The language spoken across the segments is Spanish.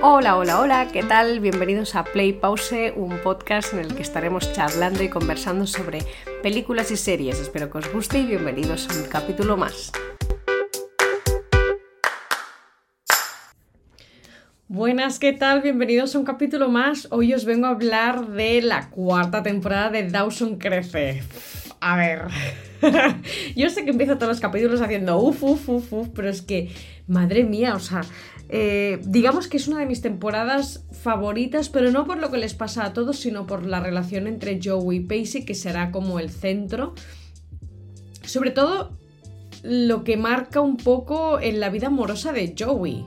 Hola, hola, hola, ¿qué tal? Bienvenidos a Play Pause, un podcast en el que estaremos charlando y conversando sobre películas y series. Espero que os guste y bienvenidos a un capítulo más. Buenas, ¿qué tal? Bienvenidos a un capítulo más. Hoy os vengo a hablar de la cuarta temporada de Dawson Crece. A ver, yo sé que empiezo todos los capítulos haciendo uf, pero es que, madre mía, o sea, digamos que es una de mis temporadas favoritas, pero no por lo que les pasa a todos, sino por la relación entre Joey y Pacey, que será como el centro. Sobre todo, lo que marca un poco en la vida amorosa de Joey.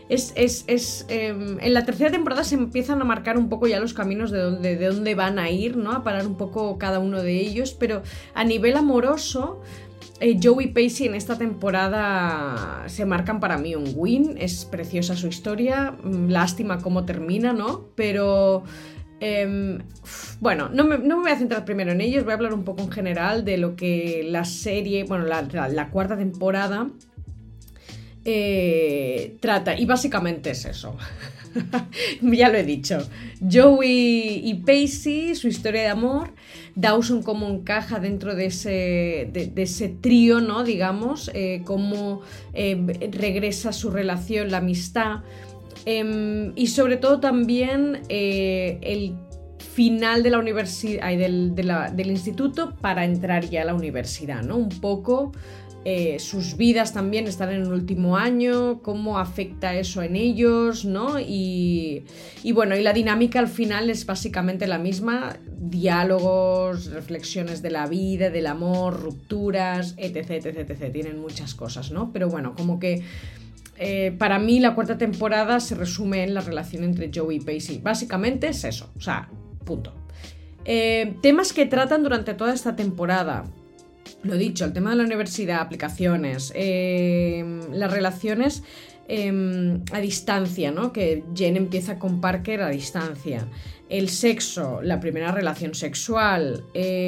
En la tercera temporada se empiezan a marcar un poco ya los caminos de dónde van a ir, ¿no? A parar un poco cada uno de ellos, pero a nivel amoroso, Joey y Pacey en esta temporada se marcan para mí un win. Es preciosa su historia, lástima cómo termina, ¿no? Pero bueno, no me voy a centrar primero en ellos, voy a hablar un poco en general de lo que la serie, bueno, la cuarta temporada trata, y básicamente es eso. Ya lo he dicho, Joey y Pacey, su historia de amor, Dawson cómo encaja dentro de ese trío, ¿no? Digamos, cómo regresa su relación, la amistad, y sobre todo también el final de la universidad, del instituto para entrar ya a la universidad, ¿no? Un poco sus vidas también están en el último año, cómo afecta eso en ellos, ¿no? Y bueno, y la dinámica al final es básicamente la misma: diálogos, reflexiones de la vida, del amor, rupturas, etc. Tienen muchas cosas, ¿no? Pero bueno, como que para mí la cuarta temporada se resume en la relación entre Joey y Pacey. Básicamente es eso, o sea, punto. Temas que tratan durante toda esta temporada. Lo dicho, el tema de la universidad, aplicaciones, las relaciones a distancia, ¿no? Que Jen empieza con Parker a distancia. El sexo, la primera relación sexual,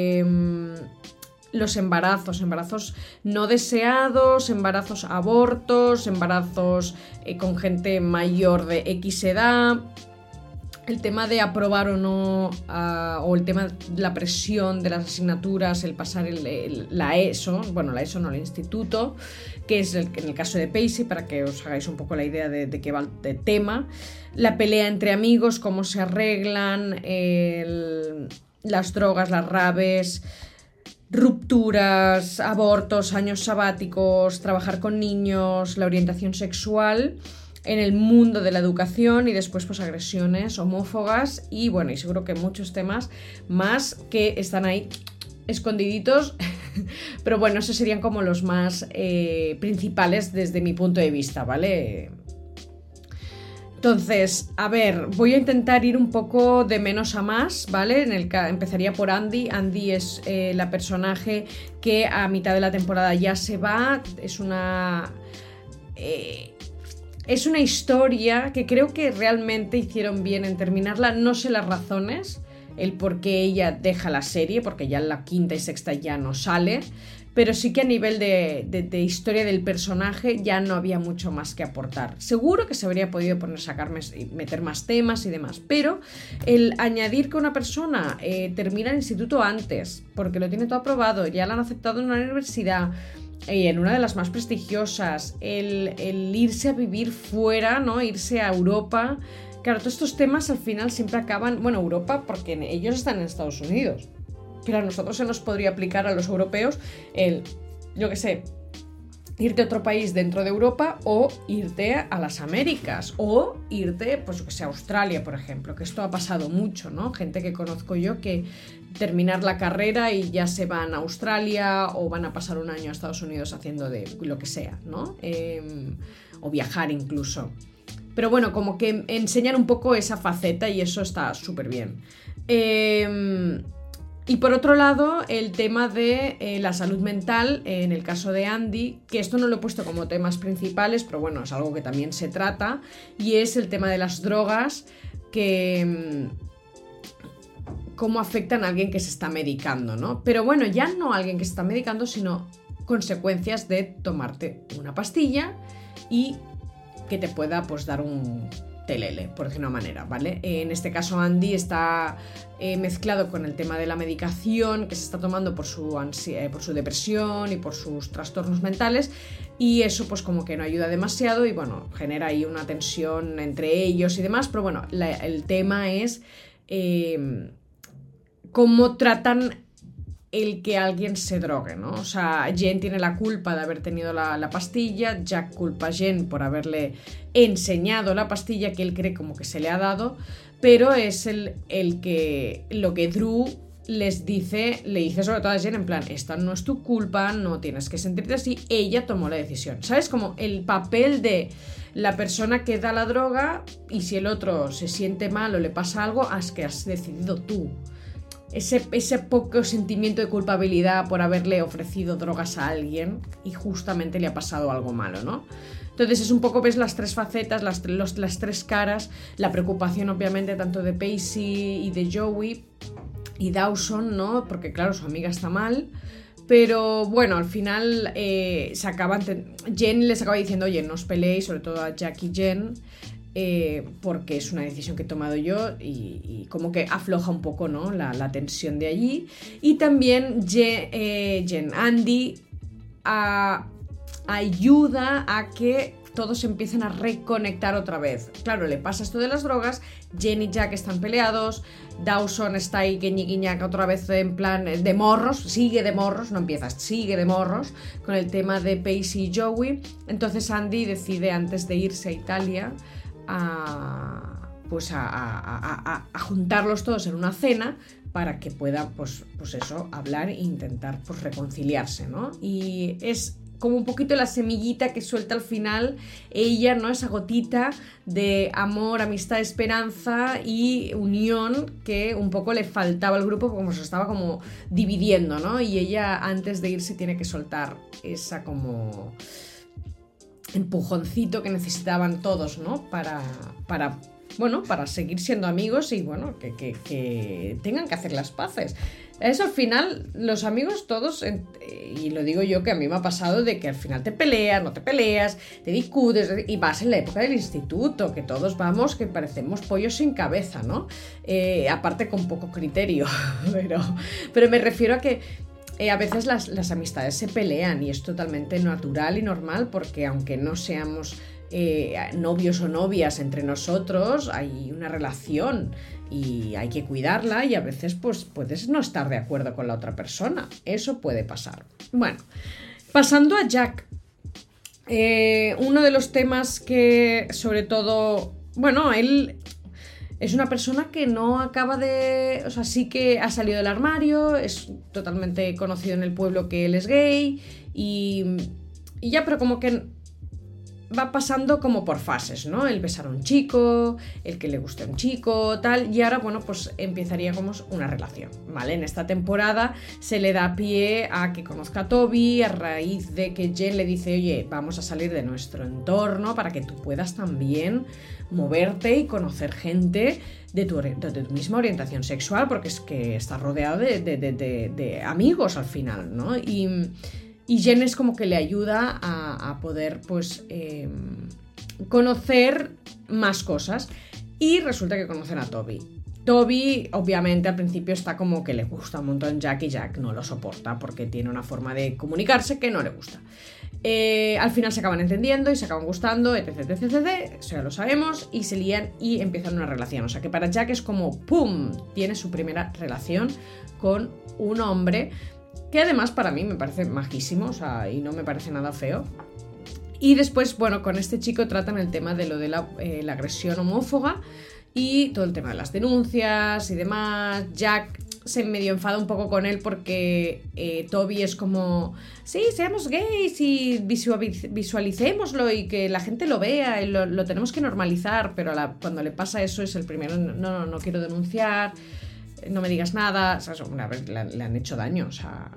los embarazos no deseados, embarazos abortos, embarazos con gente mayor de X edad. El tema de aprobar o no, o el tema de la presión de las asignaturas, el pasar la ESO, bueno, la ESO no, el instituto, que es en el caso de Pacey, para que os hagáis un poco la idea de qué va el tema. La pelea entre amigos, cómo se arreglan, las drogas, las raves, rupturas, abortos, años sabáticos, trabajar con niños, la orientación sexual en el mundo de la educación, y después pues agresiones homófobas y bueno, y seguro que muchos temas más que están ahí escondiditos pero bueno, esos serían como los más principales desde mi punto de vista, ¿vale? Entonces, a ver, voy a intentar ir un poco de menos a más, ¿vale? Empezaría por Andy. Andy es la personaje que a mitad de la temporada ya se va. Es una historia que creo que realmente hicieron bien en terminarla. No sé las razones, el por qué ella deja la serie, porque ya en la quinta y sexta ya no sale, pero sí que a nivel de historia del personaje ya no había mucho más que aportar. Seguro que se habría podido meter más temas y demás, pero el añadir que una persona termina el instituto antes, porque lo tiene todo aprobado, ya la han aceptado en una universidad, en una de las más prestigiosas, el irse a vivir fuera, ¿no? Irse a Europa. Claro, todos estos temas al final siempre acaban, bueno, Europa porque ellos están en Estados Unidos, pero a nosotros se nos podría aplicar, a los europeos, yo qué sé, irte a otro país dentro de Europa, o irte a las Américas, o irte, pues yo que sé, a Australia, por ejemplo, que esto ha pasado mucho, ¿no? Gente que conozco yo que terminar la carrera y ya se van a Australia, o van a pasar un año a Estados Unidos haciendo de lo que sea, ¿no? O viajar incluso. Pero bueno, como que enseñan un poco esa faceta y eso está súper bien. Y por otro lado, el tema de la salud mental, en el caso de Andy, que esto no lo he puesto como temas principales, pero bueno, es algo que también se trata, y es el tema de las drogas, que cómo afectan a alguien que se está medicando, ¿no? Pero bueno, ya no a alguien que se está medicando, sino consecuencias de tomarte una pastilla y que te pueda pues dar un telele, por decirlo de una manera, ¿vale? En este caso Andy está mezclado con el tema de la medicación que se está tomando por su depresión y por sus trastornos mentales, y eso pues como que no ayuda demasiado y bueno, genera ahí una tensión entre ellos y demás, pero bueno, el tema es cómo tratan el que alguien se drogue, ¿no? O sea, Jen tiene la culpa de haber tenido la pastilla, Jack culpa a Jen por haberle enseñado la pastilla que él cree como que se le ha dado, pero es el que lo que Drew le dice sobre todo a Jen en plan, esta no es tu culpa, no tienes que sentirte así, ella tomó la decisión, ¿sabes? Como el papel de la persona que da la droga y si el otro se siente mal o le pasa algo, es que has decidido tú. Ese poco sentimiento de culpabilidad por haberle ofrecido drogas a alguien y justamente le ha pasado algo malo, ¿no? Entonces es un poco, ves las tres facetas, las tres caras, la preocupación obviamente tanto de Pacey y de Joey y Dawson, ¿no? Porque claro, su amiga está mal, pero bueno, al final Jen les acaba diciendo, oye, no os peleéis, sobre todo a Jack y Jen, porque es una decisión que he tomado yo y como que afloja un poco, ¿no? la tensión de allí. Y también Andy ayuda a que todos empiecen a reconectar otra vez. Claro, le pasa esto de las drogas, Jen y Jack están peleados, Dawson está ahí guiñiñaca otra vez en plan de morros, sigue de morros con el tema de Pacey y Joey. Entonces Andy decide antes de irse a Italia a juntarlos todos en una cena para que puedan pues eso, hablar e intentar pues reconciliarse, ¿no? Y es como un poquito la semillita que suelta al final ella, ¿no? Esa gotita de amor, amistad, esperanza y unión que un poco le faltaba al grupo como se estaba como dividiendo, ¿no? Y ella antes de irse tiene que soltar esa como empujoncito que necesitaban todos, ¿no? Para seguir siendo amigos y bueno, que tengan que hacer las paces. Eso al final, los amigos todos, y lo digo yo que a mí me ha pasado de que al final te peleas, no te peleas, te discutes y vas en la época del instituto, que todos vamos que parecemos pollos sin cabeza, ¿no? Aparte con poco criterio, pero me refiero a que a veces las amistades se pelean y es totalmente natural y normal porque aunque no seamos novios o novias entre nosotros, hay una relación y hay que cuidarla y a veces pues puedes no estar de acuerdo con la otra persona, eso puede pasar. Bueno, pasando a Jack, uno de los temas que sobre todo, bueno, él es una persona que no acaba de... O sea, sí que ha salido del armario, es totalmente conocido en el pueblo que él es gay y ya, pero como que va pasando como por fases, ¿no? El besar a un chico, el que le guste a un chico, tal, y ahora, bueno, pues empezaría como una relación, ¿vale? En esta temporada se le da pie a que conozca a Toby a raíz de que Jen le dice, oye, vamos a salir de nuestro entorno para que tú puedas también moverte y conocer gente de tu misma orientación sexual, porque es que estás rodeado de amigos al final, ¿no? Y Jen es como que le ayuda a poder, pues, conocer más cosas. Y resulta que conocen a Toby. Toby, obviamente, al principio está como que le gusta un montón Jack y Jack no lo soporta porque tiene una forma de comunicarse que no le gusta. Al final se acaban entendiendo y se acaban gustando, etc, eso ya lo sabemos, y se lían y empiezan una relación. O sea que para Jack es como ¡pum! Tiene su primera relación con un hombre que además para mí me parece majísimo, o sea, y no me parece nada feo. Y después, bueno, con este chico tratan el tema de lo de la agresión homófoba y todo el tema de las denuncias y demás. Jack se medio enfada un poco con él porque Toby es como, sí, seamos gays y visualicémoslo y que la gente lo vea y lo tenemos que normalizar, pero cuando le pasa eso es el primero, no quiero denunciar, no me digas nada, o sea, una vez le han hecho daño, o sea,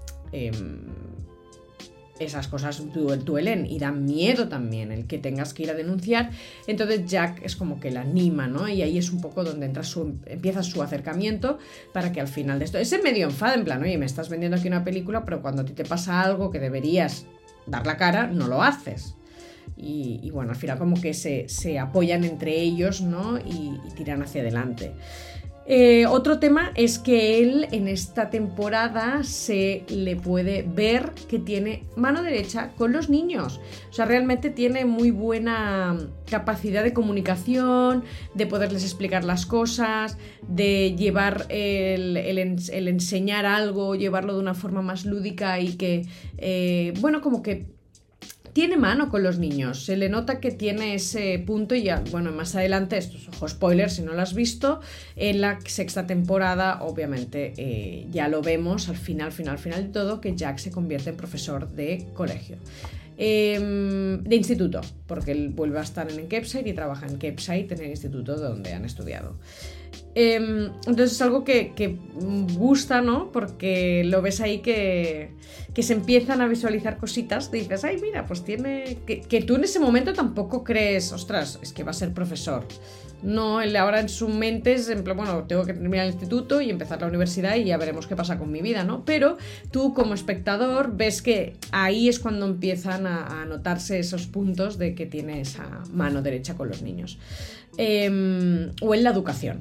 esas cosas duelen y dan miedo también el que tengas que ir a denunciar. Entonces Jack es como que la anima, ¿no? Y ahí es un poco donde empieza su acercamiento para que al final de esto, ese medio enfada en plan, oye, me estás vendiendo aquí una película, pero cuando a ti te pasa algo que deberías dar la cara, no lo haces. y bueno, al final como que se apoyan entre ellos, ¿no? Y tiran hacia adelante. Otro tema es que él en esta temporada se le puede ver que tiene mano derecha con los niños. O sea, realmente tiene muy buena capacidad de comunicación, de poderles explicar las cosas, de llevar el enseñar algo, llevarlo de una forma más lúdica y que, bueno, como que tiene mano con los niños, se le nota que tiene ese punto y ya, bueno, más adelante, esto es ojo spoiler si no lo has visto, en la sexta temporada, obviamente, ya lo vemos al final de todo, que Jack se convierte en profesor de colegio. De instituto, porque él vuelve a estar en Capeside y trabaja en Capeside, en el instituto donde han estudiado. Entonces es algo que gusta, ¿no? Porque lo ves ahí que se empiezan a visualizar cositas. Dices, ay, mira, pues tiene... Que tú en ese momento tampoco crees, ostras, es que va a ser profesor. No, él ahora en su mente es en plan, bueno, tengo que terminar el instituto y empezar la universidad y ya veremos qué pasa con mi vida, ¿no? Pero tú como espectador ves que ahí es cuando empiezan a notarse esos puntos de que tiene esa mano derecha con los niños. O en la educación.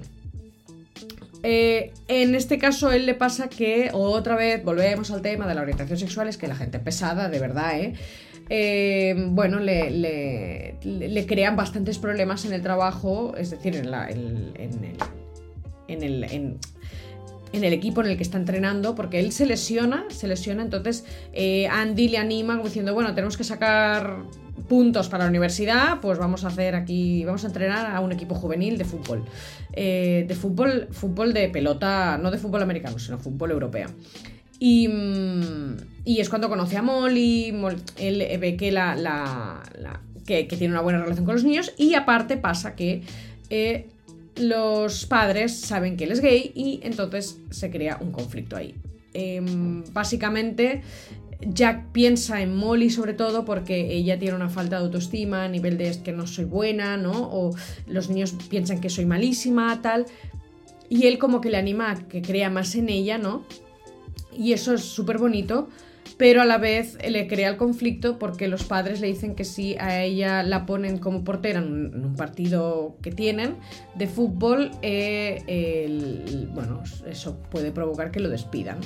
En este caso él le pasa que otra vez volvemos al tema de la orientación sexual, es que la gente pesada, de verdad, bueno, le crean bastantes problemas en el trabajo, es decir, en el equipo en el que está entrenando, porque él se lesiona, entonces Andy le anima como diciendo, bueno, tenemos que sacar puntos para la universidad, pues vamos a entrenar a un equipo juvenil de fútbol. Fútbol de pelota, no de fútbol americano, sino fútbol europeo. Y es cuando conoce a Molly, él ve que, que tiene una buena relación con los niños, y aparte pasa que los padres saben que él es gay y entonces se crea un conflicto ahí. Básicamente Jack piensa en Molly sobre todo porque ella tiene una falta de autoestima a nivel de que no soy buena, ¿no? O los niños piensan que soy malísima, tal, y él como que le anima a que crea más en ella, ¿no? Y eso es súper bonito, pero a la vez le crea el conflicto porque los padres le dicen que si a ella la ponen como portera en un partido que tienen de fútbol, bueno, eso puede provocar que lo despidan.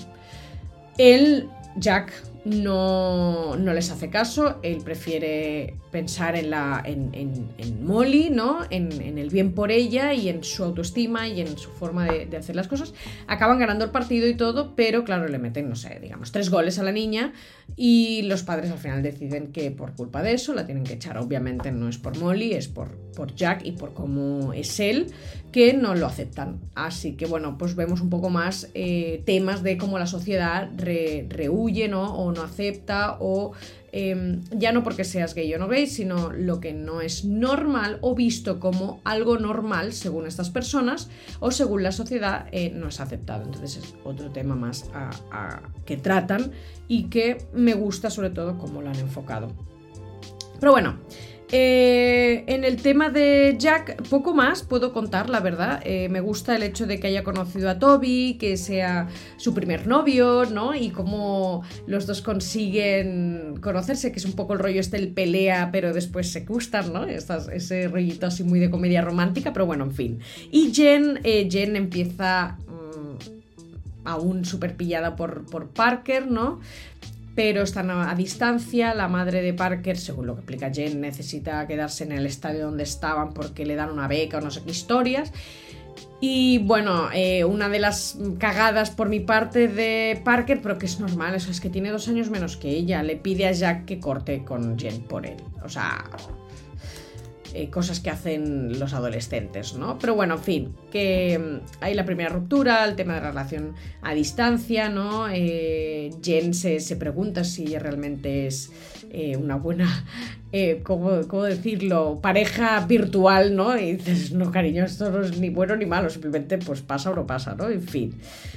Jack no les hace caso, él prefiere pensar en Molly, ¿no? En el bien por ella y en su autoestima y en su forma de hacer las cosas. Acaban ganando el partido y todo, pero claro, le meten, no sé, digamos 3 goles a la niña y los padres al final deciden que por culpa de eso la tienen que echar. Obviamente no es por Molly, es por Jack y por cómo es él, que no lo aceptan. Así que bueno, pues vemos un poco más temas de cómo la sociedad rehuye, ¿no? O no acepta, o ya no porque seas gay o no gay, sino lo que no es normal o visto como algo normal según estas personas o según la sociedad, no es aceptado. Entonces es otro tema más que tratan y que me gusta sobre todo cómo lo han enfocado. Pero bueno, en el tema de Jack poco más puedo contar, la verdad. Me gusta el hecho de que haya conocido a Toby, que sea su primer novio, ¿no? Y cómo los dos consiguen conocerse, que es un poco el rollo el pelea pero después se gustan, ¿no? Ese rollito así muy de comedia romántica, pero bueno, en fin. Y Jen empieza aún súper pillada por Parker, ¿no? Pero están a distancia. La madre de Parker, según lo que explica Jen, necesita quedarse en el estadio donde estaban porque le dan una beca o no sé qué historias. Y bueno, una de las cagadas por mi parte de Parker, pero que es normal, eso es que tiene 2 años menos que ella, le pide a Jack que corte con Jen por él. O sea, cosas que hacen los adolescentes, ¿no? Pero bueno, en fin, que hay la primera ruptura, el tema de la relación a distancia, ¿no? Jen se pregunta si ella realmente es una buena, ¿cómo decirlo? Pareja virtual, ¿no? Y dices, no, cariño, esto no es ni bueno ni malo, simplemente pues pasa o no pasa, ¿no? En fin.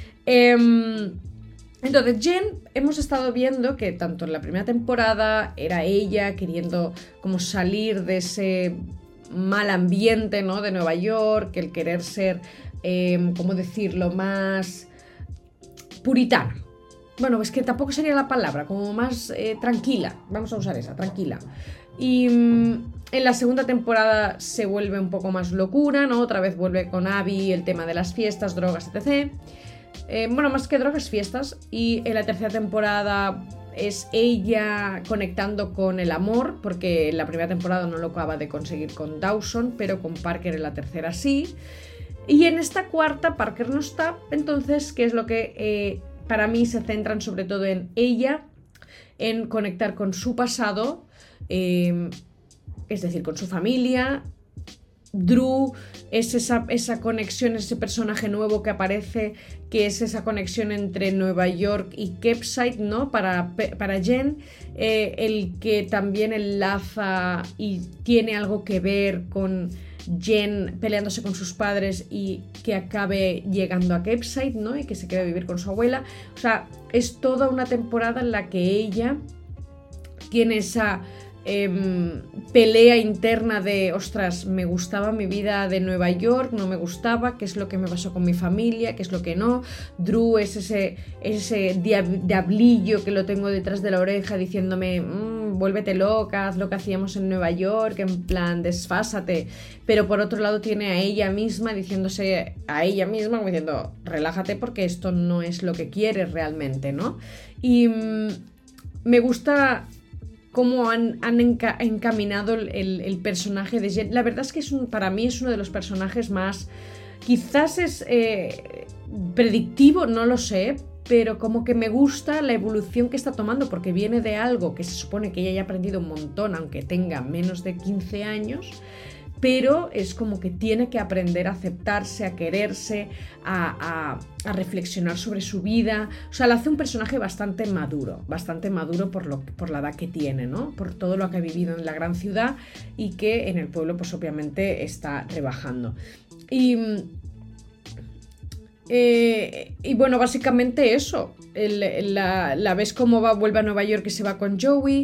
Entonces Jen, hemos estado viendo que tanto en la primera temporada era ella queriendo como salir de ese mal ambiente, ¿no? De Nueva York, el querer ser, ¿cómo decirlo? Más puritana. Bueno, es que tampoco sería la palabra, como más tranquila, vamos a usar esa, tranquila. Y en la segunda temporada se vuelve un poco más locura, ¿no? Otra vez vuelve con Abby el tema de las fiestas, drogas, etc. Bueno, más que drogas, fiestas. Y en la tercera temporada es ella conectando con el amor, porque en la primera temporada no lo acaba de conseguir con Dawson, pero con Parker en la tercera sí. Y en esta cuarta Parker no está, entonces, ¿qué es lo que para mí se centran sobre todo en ella, en conectar con su pasado, es decir, con su familia? Drew es esa conexión, ese personaje nuevo que aparece, que es esa conexión entre Nueva York y Capeside, ¿no? Para Jen, el que también enlaza y tiene algo que ver con Jen peleándose con sus padres y que acabe llegando a Capeside, ¿no? Y que se quede a vivir con su abuela. O sea, es toda una temporada en la que ella tiene esa pelea interna de, ostras, me gustaba mi vida de Nueva York, no me gustaba, qué es lo que me pasó con mi familia, qué es lo que no. Drew es ese diablillo que lo tengo detrás de la oreja diciéndome, vuélvete loca, haz lo que hacíamos en Nueva York, en plan, desfásate. Pero por otro lado tiene a ella misma diciéndose a ella misma, como diciendo, relájate porque esto no es lo que quieres realmente, ¿no? Y me gusta cómo han encaminado el personaje de Jen. La verdad es que para mí es uno de los personajes más... Quizás es predictivo, no lo sé, pero como que me gusta la evolución que está tomando, porque viene de algo que se supone que ella ya ha aprendido un montón, aunque tenga menos de 15 años, pero es como que tiene que aprender a aceptarse, a quererse, a reflexionar sobre su vida. O sea, le hace un personaje bastante maduro por la edad que tiene, ¿no? Por todo lo que ha vivido en la gran ciudad y que en el pueblo, pues obviamente está rebajando. Y bueno, básicamente eso. La ves cómo vuelve a Nueva York y se va con Joey,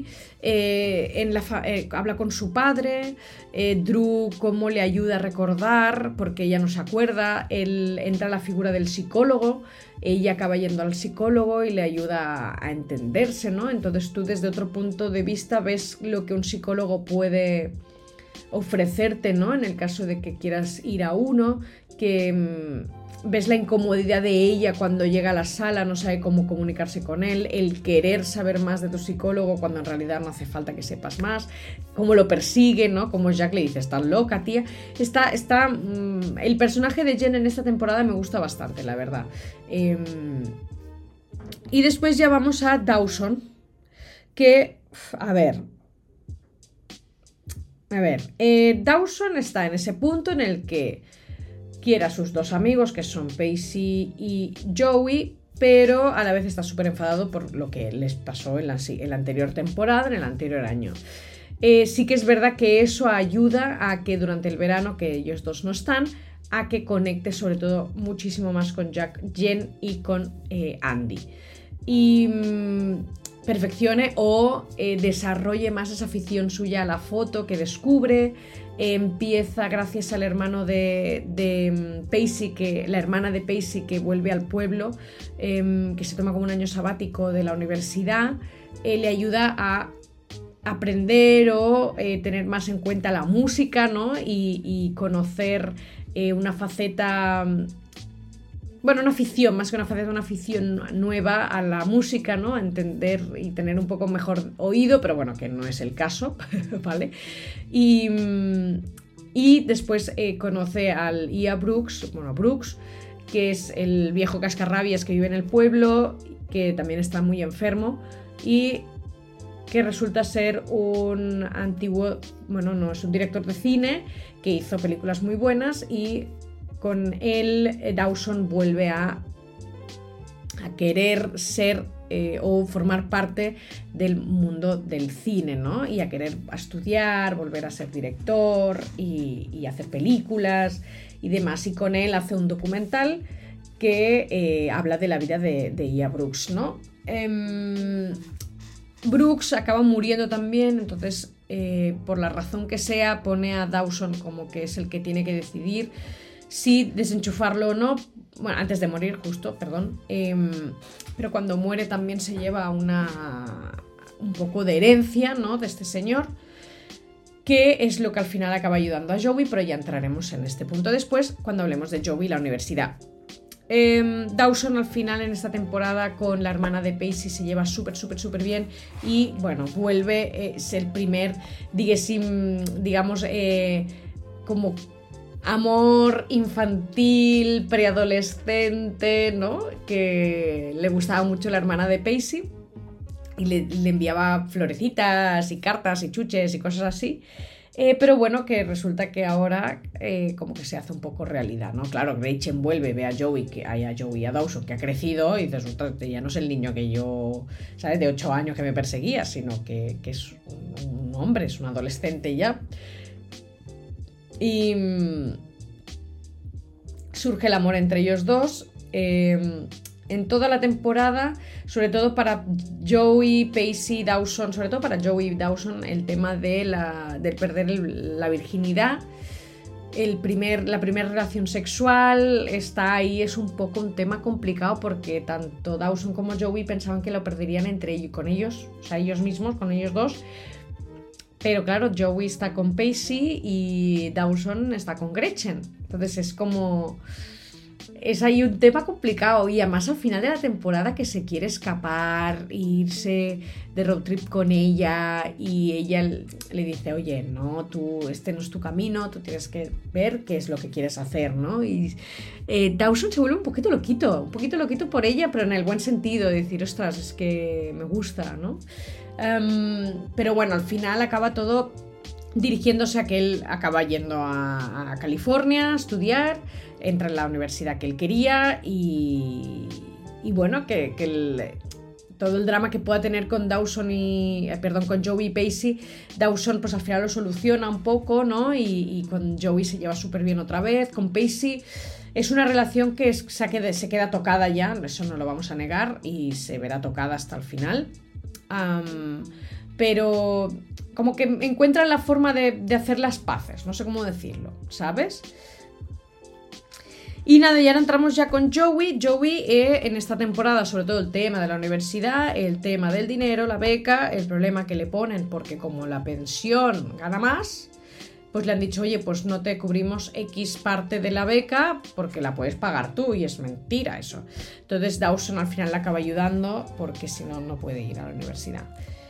habla con su padre, Drew cómo le ayuda a recordar porque ella no se acuerda, entra la figura del psicólogo, ella acaba yendo al psicólogo y le ayuda a entenderse, ¿no? Entonces tú desde otro punto de vista ves lo que un psicólogo puede ofrecerte, ¿no? En el caso de que quieras ir a uno, que ves la incomodidad de ella cuando llega a la sala, no sabe cómo comunicarse con él, el querer saber más de tu psicólogo cuando en realidad no hace falta que sepas más, cómo lo persigue, ¿no? Como Jack le dice, estás loca, tía. El personaje de Jen en esta temporada me gusta bastante, la verdad. Y después ya vamos a Dawson, que, a ver, Dawson está en ese punto en el que quiere a sus dos amigos, que son Pacey y Joey, pero a la vez está súper enfadado por lo que les pasó en la anterior temporada, en el anterior año. Sí que es verdad que eso ayuda a que durante el verano, que ellos dos no están, a que conecte sobre todo muchísimo más con Jack, Jen y con Andy. Y perfeccione o desarrolle más esa afición suya a la foto que descubre. Empieza gracias al hermano de Pacey, la hermana de Pacey que vuelve al pueblo, que se toma como un año sabático de la universidad, le ayuda a aprender o tener más en cuenta la música, ¿no? Y conocer una faceta... Bueno, una afición, más que una faceta, una afición nueva a la música, ¿no? A entender y tener un poco mejor oído, pero bueno, que no es el caso, ¿vale? Y después conoce al Ia Brooks, que es el viejo cascarrabias que vive en el pueblo, que también está muy enfermo y que resulta ser un antiguo, bueno, no, es un director de cine que hizo películas muy buenas y con él Dawson vuelve a querer ser o formar parte del mundo del cine, ¿no? Y a querer estudiar, volver a ser director y hacer películas y demás. Y con él hace un documental que habla de la vida de Ia Brooks, ¿no? Brooks acaba muriendo también, entonces por la razón que sea pone a Dawson como que es el que tiene que decidir si desenchufarlo o no, bueno, antes de morir justo, perdón, pero cuando muere también se lleva un poco de herencia, ¿no? De este señor, que es lo que al final acaba ayudando a Joey, pero ya entraremos en este punto después cuando hablemos de Joey y la universidad. Dawson al final en esta temporada con la hermana de Pacey se lleva súper bien y bueno, vuelve, es el primer, digamos, como amor infantil, preadolescente, ¿no? Que le gustaba mucho la hermana de Pacey y le enviaba florecitas y cartas y chuches y cosas así. Pero bueno, que resulta que ahora como que se hace un poco realidad, ¿no? Claro, Rachel vuelve, ve a Joey, a Dawson, que ha crecido y resulta que ya no es el niño que yo, ¿sabes? De 8 años que me perseguía, sino que es un hombre, es un adolescente ya. Y surge el amor entre ellos dos. En toda la temporada, sobre todo para Joey, Pacey, Dawson, sobre todo para Joey y Dawson, el tema del perder la virginidad, la primera relación sexual está ahí, es un poco un tema complicado porque tanto Dawson como Joey pensaban que lo perderían con ellos, o sea, ellos mismos, con ellos dos. Pero claro, Joey está con Pacey y Dawson está con Gretchen. Entonces es como... Es ahí un tema complicado y además al final de la temporada que se quiere escapar, irse de road trip con ella y ella le dice, oye, no, este no es tu camino, tú tienes que ver qué es lo que quieres hacer, ¿no? Y Dawson se vuelve un poquito loquito por ella, pero en el buen sentido, de decir, ostras, es que me gusta, ¿no? Pero bueno, al final acaba todo dirigiéndose a que él acaba yendo a California a estudiar, entra en la universidad que él quería y bueno, todo el drama que pueda tener con Dawson con Joey y Pacey, Dawson pues al final lo soluciona un poco, ¿no? Y con Joey se lleva súper bien otra vez, con Pacey es una relación que se queda tocada ya, eso no lo vamos a negar y se verá tocada hasta el final. Pero como que encuentran la forma de hacer las paces, no sé cómo decirlo, ¿sabes? Y nada, ya entramos ya con Joey. Joey en esta temporada, sobre todo el tema de la universidad, el tema del dinero, la beca, el problema que le ponen, porque como la pensión gana más, pues le han dicho, oye, pues no te cubrimos X parte de la beca porque la puedes pagar tú, y es mentira eso. Entonces Dawson al final la acaba ayudando porque si no, no puede ir a la universidad.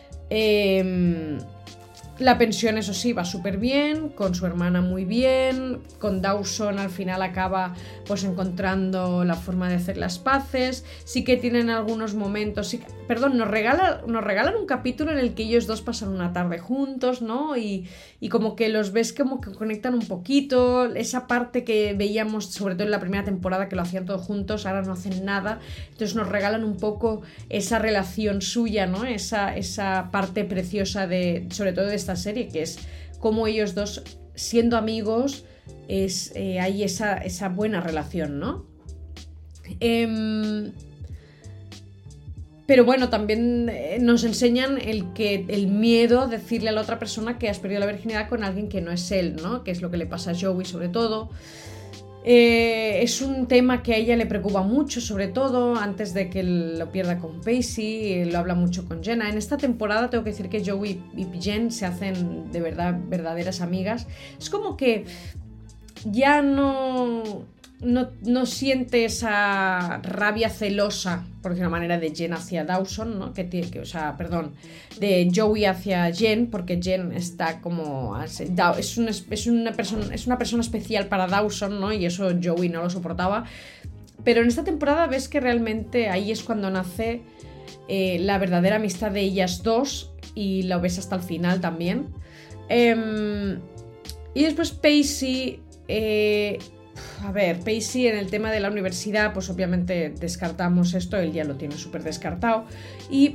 La pensión, eso sí, va súper bien, con su hermana muy bien, con Dawson al final acaba pues encontrando la forma de hacer las paces, sí que tienen algunos momentos, nos regalan un capítulo en el que ellos dos pasan una tarde juntos, ¿no? Y como que los ves como que conectan un poquito, esa parte que veíamos sobre todo en la primera temporada que lo hacían todos juntos, ahora no hacen nada, entonces nos regalan un poco esa relación suya, ¿no? Esa parte preciosa sobre todo de esta serie, que es como ellos dos siendo amigos hay esa buena relación, ¿no? Pero bueno, también nos enseñan el miedo a decirle a la otra persona que has perdido la virginidad con alguien que no es él, ¿no? Que es lo que le pasa a Joey sobre todo. Es un tema que a ella le preocupa mucho, sobre todo antes de que lo pierda con Pacey, lo habla mucho con Jenna. En esta temporada tengo que decir que Joey y Jen se hacen de verdad verdaderas amigas. Es como que ya no siente esa rabia celosa, por decir una manera, de Jen hacia Dawson, ¿no? De Joey hacia Jen, porque Jen está como... Es una persona especial para Dawson, ¿no? Y eso Joey no lo soportaba. Pero en esta temporada ves que realmente ahí es cuando nace la verdadera amistad de ellas dos, y lo ves hasta el final también. Y después Pacey... Pacey en el tema de la universidad, pues obviamente descartamos esto, él ya lo tiene súper descartado. Y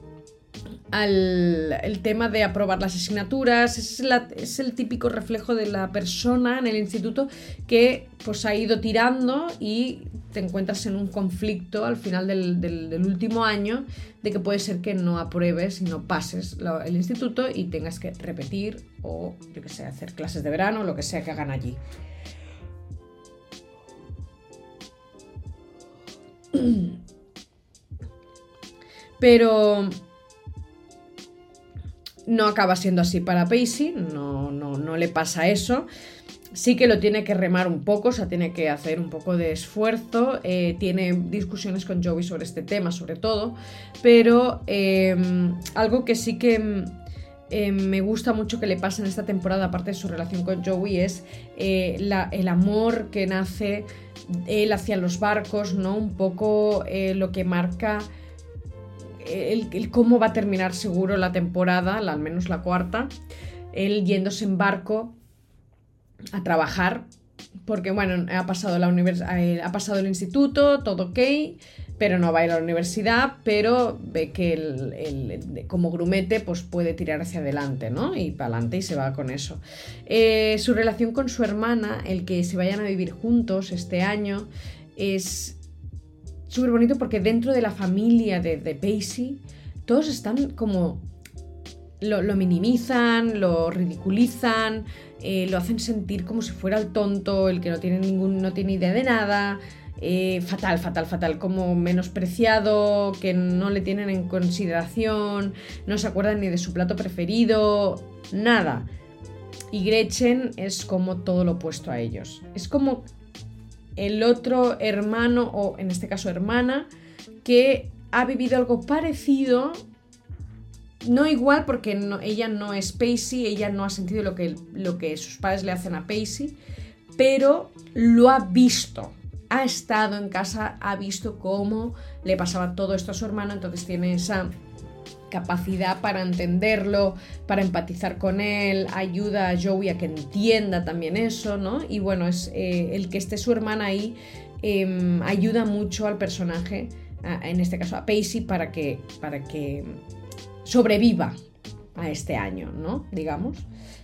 el tema de aprobar las asignaturas es el típico reflejo de la persona en el instituto que pues ha ido tirando y te encuentras en un conflicto al final del último año de que puede ser que no apruebes y no pases el instituto y tengas que repetir o yo que sé, hacer clases de verano, lo que sea que hagan allí. Pero No acaba siendo así para Pacey, no le pasa eso. Sí que lo tiene que remar un poco, o sea, tiene que hacer un poco de esfuerzo, tiene discusiones con Joey sobre este tema, sobre todo, pero algo que sí que me gusta mucho que le pasa en esta temporada, aparte de su relación con Joey, es el amor que nace él hacia los barcos, ¿no? Un poco lo que marca el cómo va a terminar seguro la temporada, al menos la cuarta, él yéndose en barco a trabajar, porque bueno, ha pasado ha pasado el instituto, todo ok, pero no va a ir a la universidad, pero ve que como grumete pues puede tirar hacia adelante, ¿no? Y para adelante y se va con eso. Su relación con su hermana, el que se vayan a vivir juntos este año, es súper bonito porque dentro de la familia de Pacey todos están como lo minimizan, lo ridiculizan, lo hacen sentir como si fuera el tonto, el que no tiene idea de nada, fatal, como menospreciado, que no le tienen en consideración, no se acuerdan ni de su plato preferido, nada. Y Gretchen es como todo lo opuesto a ellos. Es como el otro hermano, o en este caso hermana, que ha vivido algo parecido. No igual porque ella no es Pacey, ella no ha sentido lo que sus padres le hacen a Pacey, pero lo ha visto, ha estado en casa, ha visto cómo le pasaba todo esto a su hermano, entonces tiene esa capacidad para entenderlo, para empatizar con él, ayuda a Joey a que entienda también eso, ¿no? Y bueno, es el que esté su hermana ahí ayuda mucho al personaje, en este caso a Pacey, para que sobreviva a este año, ¿no? Digamos.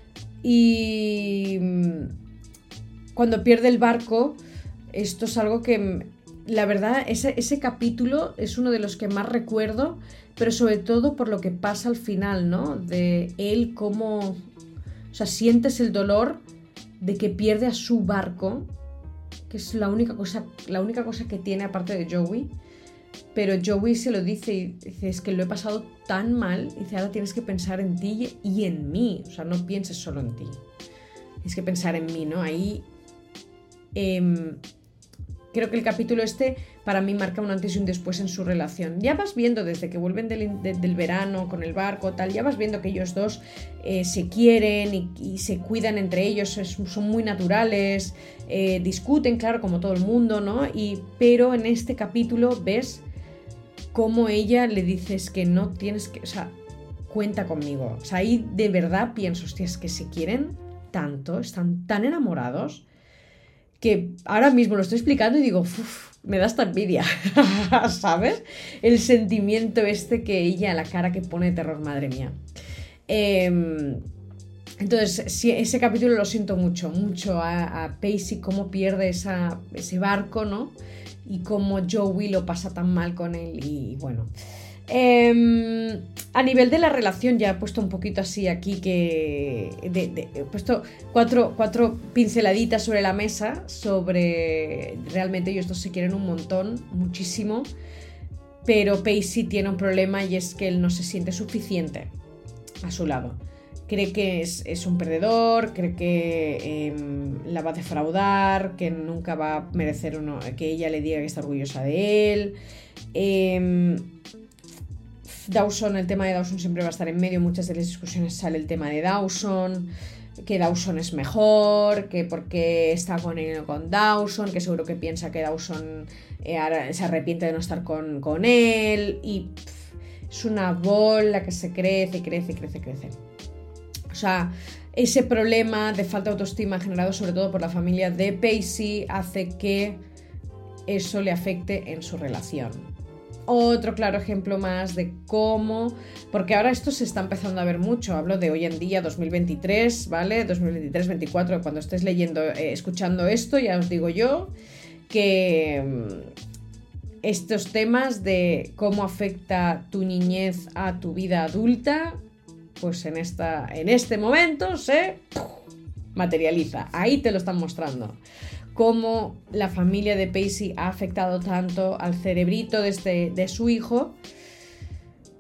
Y cuando pierde el barco, esto es algo que, la verdad, ese capítulo es uno de los que más recuerdo, pero sobre todo por lo que pasa al final, ¿no? De él cómo, o sea, sientes el dolor de que pierde a su barco, que es la única cosa que tiene aparte de Joey. Pero Joey se lo dice y dice, es que lo he pasado tan mal, y dice, ahora tienes que pensar en ti y en mí, o sea, no pienses solo en ti, tienes que pensar en mí, ¿no? Ahí creo que el capítulo para mí marca un antes y un después en su relación. Ya vas viendo desde que vuelven del verano con el barco, tal, ya vas viendo que ellos dos se quieren y se cuidan entre ellos, son muy naturales, discuten, claro, como todo el mundo, ¿no? Pero en este capítulo ves cómo ella le dice, es que no tienes que, o sea, cuenta conmigo. O sea, ahí de verdad pienso, hostia, es que se quieren tanto, están tan enamorados, que ahora mismo lo estoy explicando y digo, me da esta envidia, ¿sabes? El sentimiento que ella, la cara que pone de terror, madre mía. Entonces, sí, ese capítulo lo siento mucho a Pacey, cómo pierde ese barco, ¿no? Y cómo Joey lo pasa tan mal con él y bueno. A nivel de la relación, ya he puesto un poquito así aquí he puesto cuatro pinceladitas sobre la mesa sobre realmente ellos dos se quieren un montón, muchísimo, pero Pacey tiene un problema y es que él no se siente suficiente a su lado. Cree que es un perdedor, cree que la va a defraudar, que nunca va a merecer que ella le diga que está orgullosa de él. Dawson, el tema de Dawson siempre va a estar en medio, muchas de las discusiones sale el tema de Dawson, que Dawson es mejor, que porque está con él o con Dawson, que seguro que piensa que Dawson ahora se arrepiente de no estar con él, y es una bola que se crece. O sea, ese problema de falta de autoestima generado sobre todo por la familia de Pacey hace que eso le afecte en su relación. Otro claro ejemplo más de cómo, porque ahora esto se está empezando a ver mucho, hablo de hoy en día, 2023, ¿vale? 2023-24, cuando estés escuchando esto, ya os digo yo que estos temas de cómo afecta tu niñez a tu vida adulta, pues en este momento se materializa, ahí te lo están mostrando. Cómo la familia de Pacey ha afectado tanto al cerebrito de su hijo,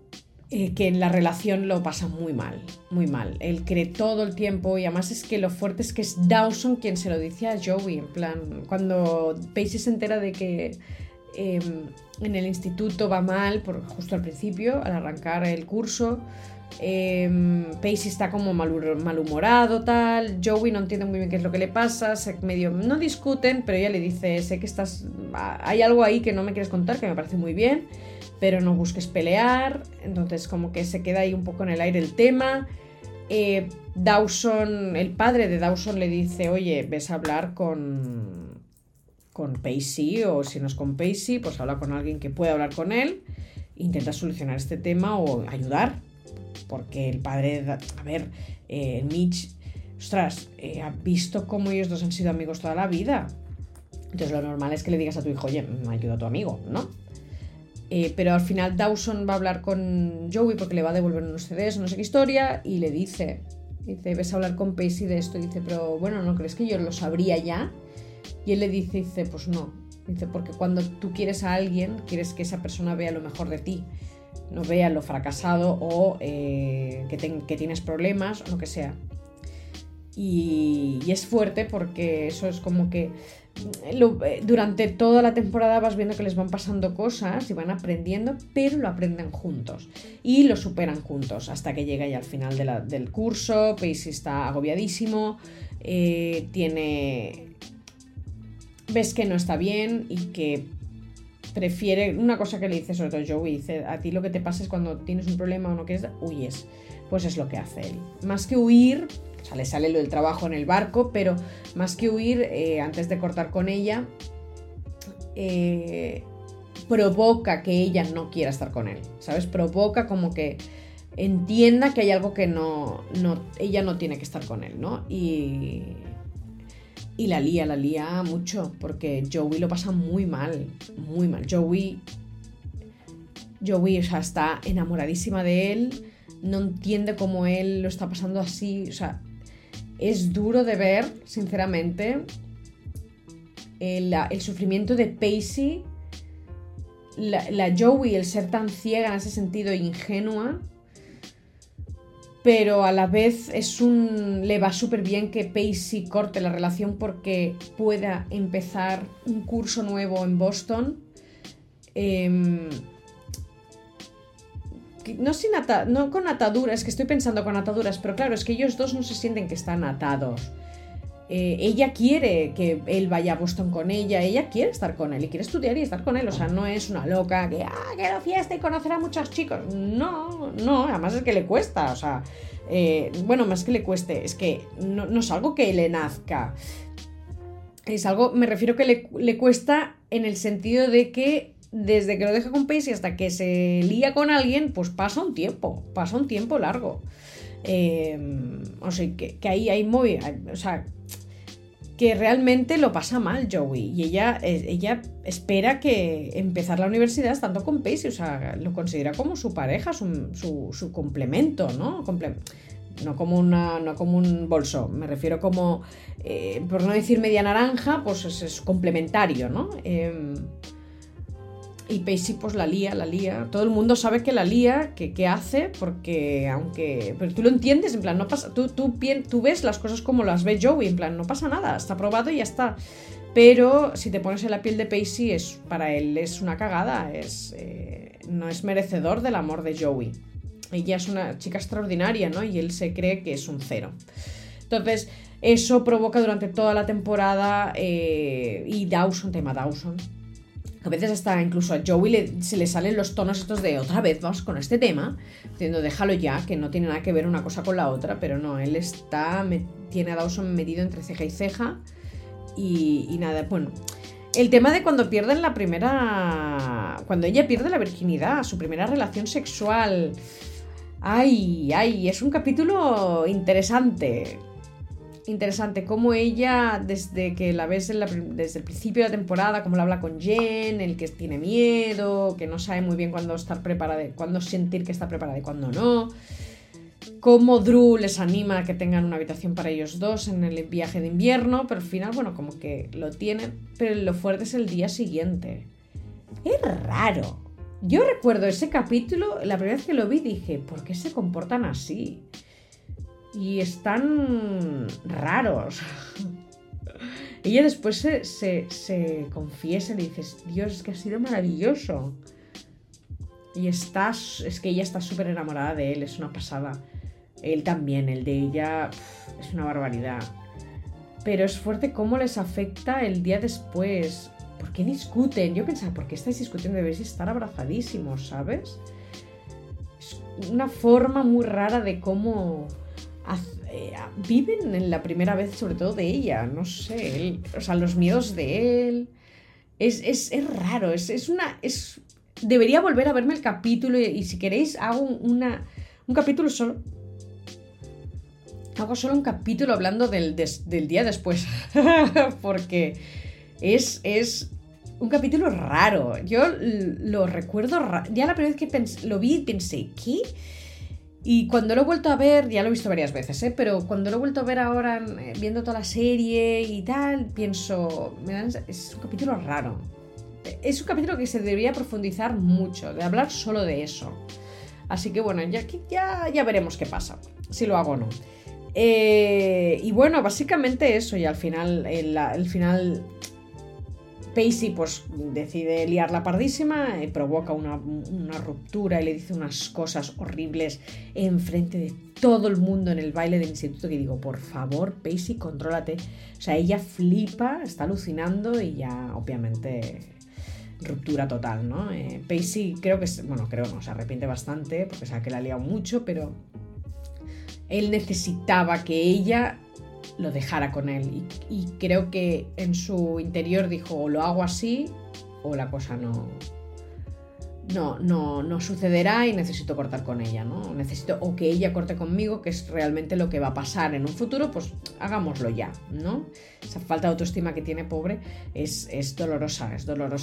que en la relación lo pasa muy mal, muy mal. Él cree todo el tiempo, y además es que lo fuerte es que es Dawson quien se lo dice a Joey, en plan, cuando Pacey se entera de que en el instituto va mal, justo al principio, al arrancar el curso, Pacey está como malhumorado, tal. Joey no entiende muy bien qué es lo que le pasa, medio no discuten, pero ella le dice, sé que hay algo ahí que no me quieres contar, que me parece muy bien, pero no busques pelear. Entonces como que se queda ahí un poco en el aire el tema. Dawson, el padre de Dawson, le dice, oye, ves a hablar con Pacey, o si no es con Pacey, pues habla con alguien que pueda hablar con él, intenta solucionar este tema o ayudar, porque el padre, a ver, Mitch, ostras, ha visto cómo ellos dos han sido amigos toda la vida. Entonces lo normal es que le digas a tu hijo, oye, me ayuda a tu amigo, ¿no? Pero al final Dawson va a hablar con Joey porque le va a devolver unos CDs, no sé qué historia, y le dice, ves a hablar con Pacey de esto, y dice, pero bueno, ¿no crees que yo lo sabría ya? Y él le dice, pues no, dice, porque cuando tú quieres a alguien, quieres que esa persona vea lo mejor de ti, no vea lo fracasado o que tienes problemas o lo que sea. Y es fuerte porque eso es como que durante toda la temporada vas viendo que les van pasando cosas y van aprendiendo, pero lo aprenden juntos y lo superan juntos hasta que llega ya al final del curso. Pacey está agobiadísimo, ves que no está bien y que prefiere, una cosa que le dice sobre todo Joey, dice, a ti lo que te pasa es cuando tienes un problema o no quieres, huyes. Pues es lo que hace él. Más que huir, o sea, le sale lo del trabajo en el barco, pero más que huir, antes de cortar con ella, provoca que ella no quiera estar con él, ¿sabes? Provoca como que entienda que hay algo que ella no tiene que estar con él, ¿no? Y la lía mucho, porque Joey lo pasa muy mal, muy mal. Joey, o sea, está enamoradísima de él, no entiende cómo él lo está pasando así, o sea, es duro de ver, sinceramente, el sufrimiento de Pacey, la Joey, el ser tan ciega en ese sentido, ingenua, pero a la vez le va súper bien que Pacey corte la relación porque pueda empezar un curso nuevo en Boston. No con ataduras, que estoy pensando con ataduras, pero claro, es que ellos dos no se sienten que están atados. Ella quiere que él vaya a Boston con ella quiere estar con él y quiere estudiar y estar con él, o sea, no es una loca que quiero fiesta y conocer a muchos chicos. No, además es que le cuesta, o sea, bueno, más que le cueste, es que no es algo que le nazca, es algo, me refiero que le cuesta en el sentido de que desde que lo deja con Pacey hasta que se lía con alguien, pues pasa un tiempo largo, o sea, que ahí hay o sea, que realmente lo pasa mal Joey, y ella espera que empezar la universidad estando con Pacey, o sea, lo considera como su pareja, su complemento, ¿no? No como un bolso, me refiero como, por no decir media naranja, pues es complementario, ¿no? Y Pacey pues la lía, todo el mundo sabe que la lía, que hace, porque pero tú lo entiendes, en plan, no pasa, tú ves las cosas como las ve Joey, en plan, no pasa nada, está probado y ya está. Pero si te pones en la piel de Pacey, para él es una cagada, no es merecedor del amor de Joey. Ella es una chica extraordinaria, ¿no? Y él se cree que es un cero. Entonces, eso provoca durante toda la temporada, y tema Dawson. A veces hasta incluso a Joey se le salen los tonos estos de otra vez vamos con este tema, diciendo déjalo ya, que no tiene nada que ver una cosa con la otra, pero no, él tiene a Dawson metido entre ceja y ceja y nada, bueno. El tema de cuando ella pierde la virginidad, su primera relación sexual, es un capítulo interesante, cómo ella, desde que la ves desde el principio de la temporada, cómo la habla con Jen, el que tiene miedo, que no sabe muy bien cuándo estar preparada, cuándo sentir que está preparada y cuándo no, cómo Drew les anima a que tengan una habitación para ellos dos en el viaje de invierno, pero al final, bueno, como que lo tienen, pero lo fuerte es el día siguiente. Es raro, Yo recuerdo ese capítulo, la primera vez que lo vi dije, ¿por qué se comportan así? Y están raros. Ella después se confiesa y le dices, Dios, es que ha sido maravilloso. Y es que ella está súper enamorada de él, es una pasada. Él también, el de ella, es una barbaridad. Pero es fuerte cómo les afecta el día después. ¿Por qué discuten? Yo pensaba, ¿por qué estáis discutiendo? Debéis estar abrazadísimos, ¿sabes? Es una forma muy rara de cómo viven en la primera vez, sobre todo de ella. No sé, los miedos de él. Es raro, debería volver a verme el capítulo y si queréis hago un capítulo solo. Hago solo un capítulo hablando del día después. Porque es un capítulo raro. Yo lo recuerdo ya la primera vez que lo vi pensé, ¿qué? Y cuando lo he vuelto a ver, ya lo he visto varias veces, pero cuando lo he vuelto a ver ahora, viendo toda la serie y tal, pienso, es un capítulo raro. Es un capítulo que se debería profundizar mucho, de hablar solo de eso. Así que bueno, ya veremos qué pasa, si lo hago o no. Y bueno, básicamente eso, y al final, el final, Pacey pues decide liarla pardísima, provoca una ruptura y le dice unas cosas horribles enfrente de todo el mundo en el baile del instituto, que digo, por favor, Pacey, contrólate. O sea, ella flipa, está alucinando y ya, obviamente, ruptura total, ¿no? Pacey creo no, se arrepiente bastante porque sabe que la ha liado mucho, pero él necesitaba que ella lo dejara con él y creo que en su interior dijo, o lo hago así o la cosa no sucederá y necesito cortar con ella, ¿no? O que ella corte conmigo, que es realmente lo que va a pasar en un futuro, pues hagámoslo ya, ¿no? Esa falta de autoestima que tiene, pobre, es dolorosa,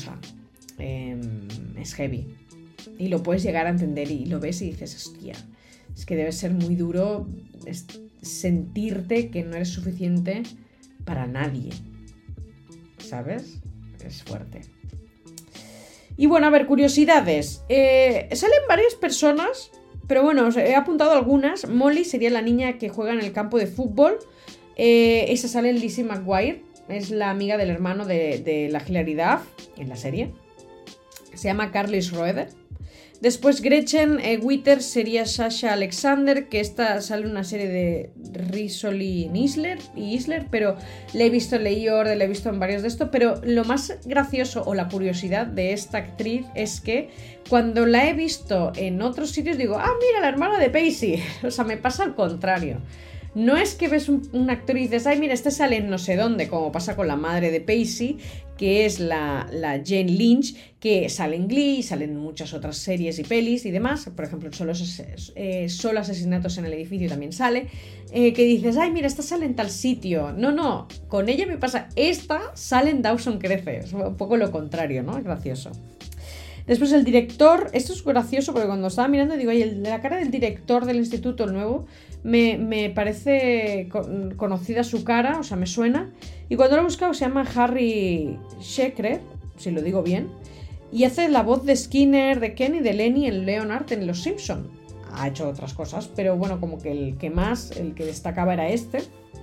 es heavy. Y lo puedes llegar a entender y lo ves y dices, hostia, es que debe ser muy duro sentirte que no eres suficiente para nadie, ¿sabes? Es fuerte. Y bueno, a ver, curiosidades. Salen varias personas, pero bueno, he apuntado algunas. Molly sería la niña que juega en el campo de fútbol. Esa sale en Lizzie McGuire, es la amiga del hermano de la Hilary Duff en la serie. Se llama Carly Schroeder. Después Gretchen Witter sería Sasha Alexander, que esta sale en una serie de Rizzoli y Isler, pero le he visto en Ley y Orden, le he visto en varios de estos, pero lo más gracioso o la curiosidad de esta actriz es que cuando la he visto en otros sitios digo, mira, la hermana de Pacey, o sea, me pasa al contrario. No es que ves un actor y dices, mira, este sale en no sé dónde, como pasa con la madre de Pacey, que es la Jane Lynch, que sale en Glee, sale en muchas otras series y pelis y demás. Por ejemplo, Solo asesinatos en el edificio también sale. Que dices, mira, esta sale en tal sitio. No, con ella me pasa, esta sale en Dawson Crece. Es un poco lo contrario, ¿no? Es gracioso. Después el director, esto es gracioso porque cuando estaba mirando digo, la cara del director del instituto, el nuevo, me parece conocida su cara, o sea, me suena. Y cuando lo he buscado se llama Harry Sheckler, si lo digo bien, y hace la voz de Skinner, de Kenny, de Lenny en Leonard en Los Simpson. Ha hecho otras cosas, pero bueno, como que el que destacaba era este.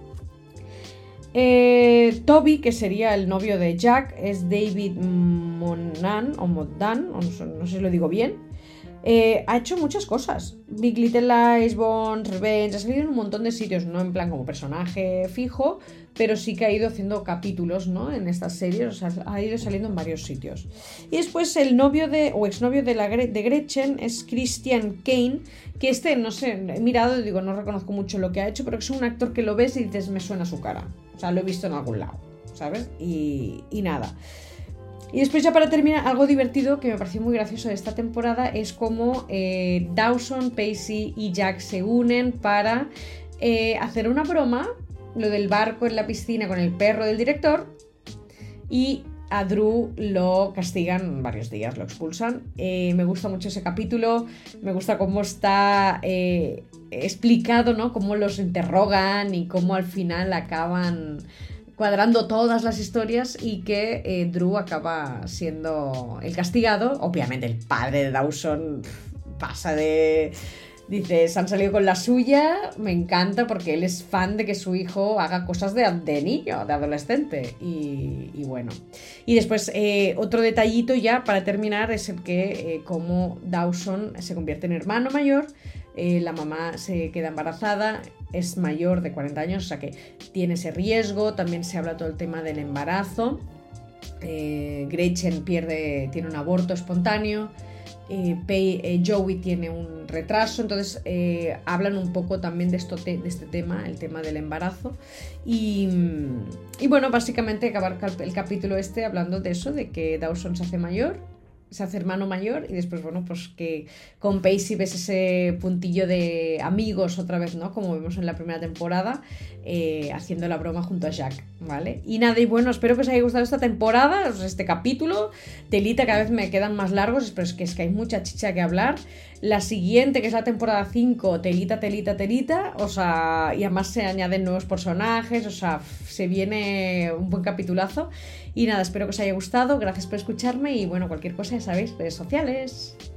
Toby, que sería el novio de Jack, es David Monan, no sé si lo digo bien. Ha hecho muchas cosas. Big Little Lies, Bones, Revenge, ha salido en un montón de sitios, no en plan como personaje fijo, pero sí que ha ido haciendo capítulos, ¿no? En estas series, o sea, ha ido saliendo en varios sitios. Y después el novio o exnovio de Gretchen es Christian Kane, que no sé, he mirado y digo, no reconozco mucho lo que ha hecho, pero es un actor que lo ves y dices, me suena su cara. O sea, lo he visto en algún lado, ¿sabes? Y nada. Y después ya para terminar, algo divertido que me pareció muy gracioso de esta temporada es cómo Dawson, Pacey y Jack se unen para hacer una broma, lo del barco en la piscina con el perro del director, y a Drew lo castigan varios días, lo expulsan. Me gusta mucho ese capítulo, me gusta cómo está explicado, ¿no? Cómo los interrogan y cómo al final acaban cuadrando todas las historias y que Drew acaba siendo el castigado. Obviamente el padre de Dawson pasa de... Dice, se han salido con la suya, me encanta porque él es fan de que su hijo haga cosas de niño, de adolescente. Y bueno. Y después, otro detallito ya para terminar es el que como Dawson se convierte en hermano mayor, la mamá se queda embarazada, es mayor de 40 años, o sea que tiene ese riesgo. También se habla todo el tema del embarazo. Gretchen tiene un aborto espontáneo. Joey tiene un retraso, entonces hablan un poco también de este tema, el tema del embarazo y bueno, básicamente acabar el capítulo hablando de eso, de que Dawson se hace hermano mayor y después, bueno, pues que con Pacey ves ese puntillo de amigos otra vez, ¿no? Como vimos en la primera temporada, haciendo la broma junto a Jack, ¿vale? Y nada, y bueno, espero que os haya gustado esta temporada, este capítulo. Telita, cada vez me quedan más largos, pero es que hay mucha chicha que hablar. La siguiente, que es la temporada 5, telita, o sea, y además se añaden nuevos personajes, o sea, se viene un buen capitulazo. Y nada, espero que os haya gustado, gracias por escucharme y bueno, cualquier cosa ya sabéis, redes sociales.